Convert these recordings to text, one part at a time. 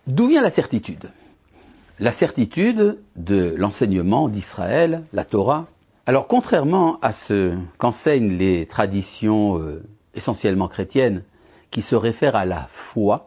D'où vient la certitude? La certitude de l'enseignement d'Israël, la Torah. Alors, contrairement à ce qu'enseignent les traditions essentiellement chrétiennes, qui se réfèrent à la foi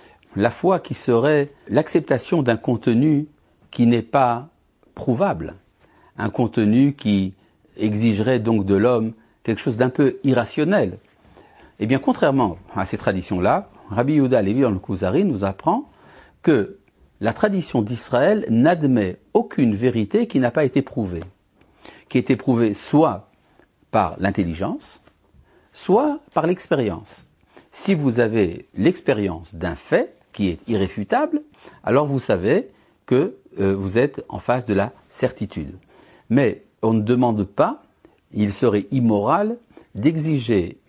qui serait l'acceptation d'un contenu qui n'est pas prouvable, un contenu qui exigerait donc de l'homme quelque chose d'un peu irrationnel. Eh bien, contrairement à ces traditions-là, Rabbi Yehuda Halevi dans le Kuzari nous apprend que la tradition d'Israël n'admet aucune vérité qui n'a pas été prouvée, qui a été prouvée soit par l'intelligence, soit par l'expérience. Si vous avez l'expérience d'un fait qui est irréfutable, alors vous savez que vous êtes en face de la certitude. Mais on ne demande pas, il serait immoral d'exiger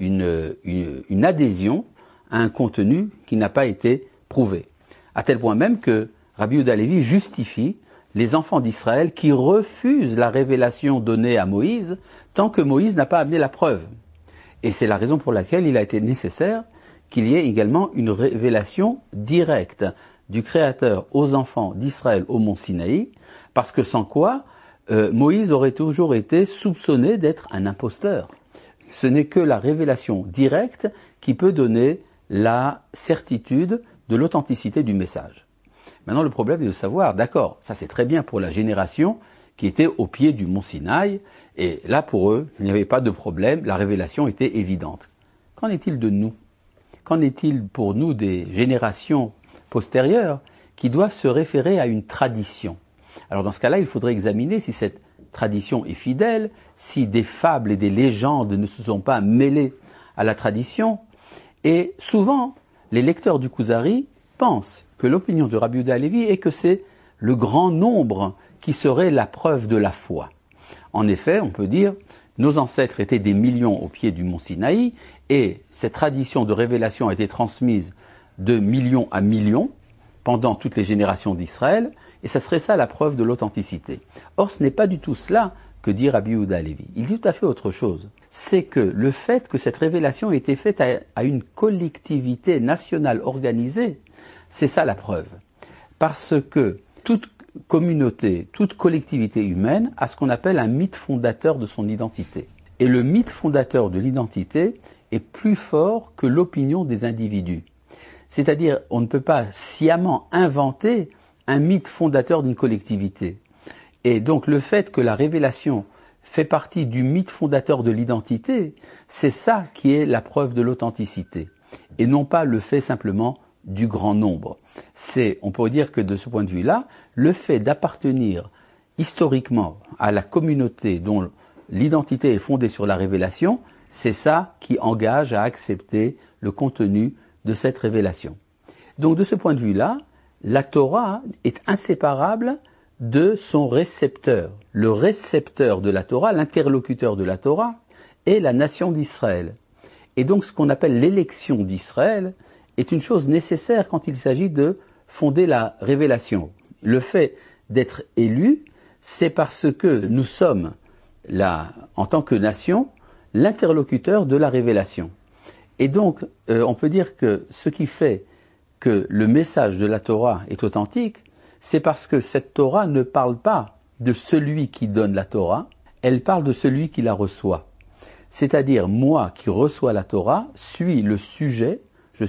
une adhésion à un contenu qui n'a pas été prouvé. À tel point même que Rabbi Yehuda Halevi justifie les enfants d'Israël qui refusent la révélation donnée à Moïse tant que Moïse n'a pas amené la preuve. Et c'est la raison pour laquelle il a été nécessaire qu'il y ait également une révélation directe du Créateur aux enfants d'Israël au mont Sinaï, parce que sans quoi Moïse aurait toujours été soupçonné d'être un imposteur. Ce n'est que la révélation directe qui peut donner la certitude de l'authenticité du message. Maintenant, le problème est de savoir, d'accord, ça c'est très bien pour la génération qui était au pied du mont Sinaï, et là pour eux, il n'y avait pas de problème, la révélation était évidente. Qu'en est-il de nous? Qu'en est-il pour nous des générations postérieures qui doivent se référer à une tradition? Alors dans ce cas-là, il faudrait examiner si cette tradition est fidèle, si des fables et des légendes ne se sont pas mêlées à la tradition. Et souvent, les lecteurs du Kuzari pensent que l'opinion de Rabbi Yehuda Halevi est que c'est le grand nombre qui serait la preuve de la foi. En effet, on peut dire, nos ancêtres étaient des millions au pied du mont Sinaï, et cette tradition de révélation a été transmise de millions à millions pendant toutes les générations d'Israël, et ça serait ça la preuve de l'authenticité. Or, ce n'est pas du tout cela que dit Rabbi Yehuda Halevi. Il dit tout à fait autre chose. C'est que le fait que cette révélation ait été faite à une collectivité nationale organisée, c'est ça la preuve. Parce que toute communauté, toute collectivité humaine a ce qu'on appelle un mythe fondateur de son identité. Et le mythe fondateur de l'identité est plus fort que l'opinion des individus. C'est-à-dire, on ne peut pas sciemment inventer un mythe fondateur d'une collectivité. Et donc le fait que la révélation fait partie du mythe fondateur de l'identité, c'est ça qui est la preuve de l'authenticité. Et non pas le fait simplement du grand nombre. On pourrait dire que de ce point de vue-là, le fait d'appartenir historiquement à la communauté dont l'identité est fondée sur la révélation, c'est ça qui engage à accepter le contenu de cette révélation. Donc de ce point de vue-là, la Torah est inséparable de son récepteur. Le récepteur de la Torah, l'interlocuteur de la Torah, est la nation d'Israël. Et donc ce qu'on appelle l'élection d'Israël est une chose nécessaire quand il s'agit de fonder la révélation. Le fait d'être élu, c'est parce que nous sommes, en tant que nation, l'interlocuteur de la révélation. Et donc, on peut dire que ce qui fait que le message de la Torah est authentique, c'est parce que cette Torah ne parle pas de celui qui donne la Torah, elle parle de celui qui la reçoit. C'est-à-dire, moi qui reçois la Torah, je suis le sujet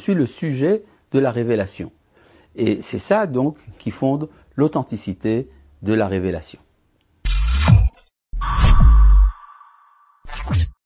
de la révélation. Et c'est ça donc qui fonde l'authenticité de la révélation.